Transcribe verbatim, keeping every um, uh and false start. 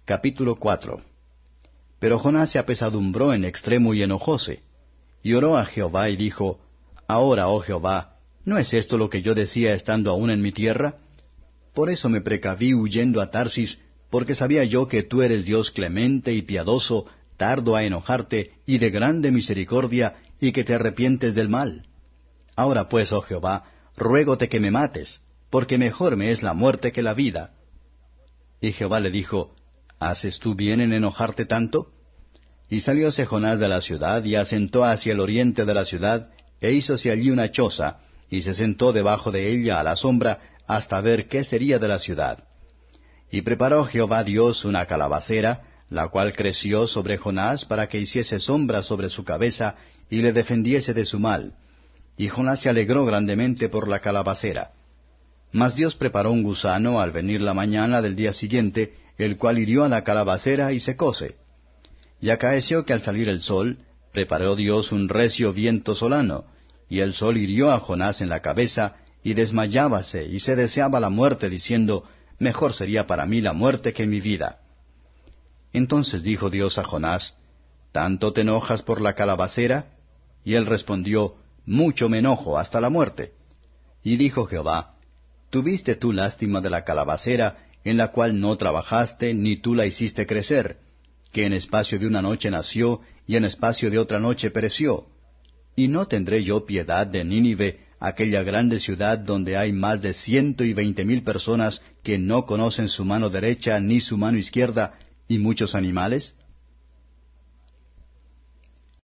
Capítulo cuatro. Pero Jonás se apesadumbró en extremo y enojóse. Y oró a Jehová y dijo, Ahora, oh Jehová, ¿no es esto lo que yo decía estando aún en mi tierra? Por eso me precaví huyendo a Tarsis, porque sabía yo que tú eres Dios clemente y piadoso, tardo a enojarte y de grande misericordia, y que te arrepientes del mal. Ahora pues, oh Jehová, ruégote que me mates, porque mejor me es la muerte que la vida. Y Jehová le dijo, ¿Haces tú bien en enojarte tanto? Y salióse Jonás de la ciudad, y asentó hacia el oriente de la ciudad, e hízose allí una choza, y se sentó debajo de ella a la sombra, hasta ver qué sería de la ciudad. Y preparó Jehová Dios una calabacera, la cual creció sobre Jonás para que hiciese sombra sobre su cabeza, y le defendiese de su mal. Y Jonás se alegró grandemente por la calabacera. Mas Dios preparó un gusano al venir la mañana del día siguiente, el cual hirió a la calabacera y secóse. Y acaeció que al salir el sol, preparó Dios un recio viento solano, y el sol hirió a Jonás en la cabeza, y desmayábase, y se deseaba la muerte, diciendo, Mejor sería para mí la muerte que mi vida. Entonces dijo Dios a Jonás, ¿Tanto te enojas por la calabacera? Y él respondió, Mucho me enojo, hasta la muerte. Y dijo Jehová, ¿Tuviste tú lástima de la calabacera, en la cual no trabajaste, ni tú la hiciste crecer, que en espacio de una noche nació, y en espacio de otra noche pereció? ¿Y no tendré yo piedad de Nínive, aquella grande ciudad donde hay más de ciento y veinte mil personas que no conocen su mano derecha ni su mano izquierda, y muchos animales?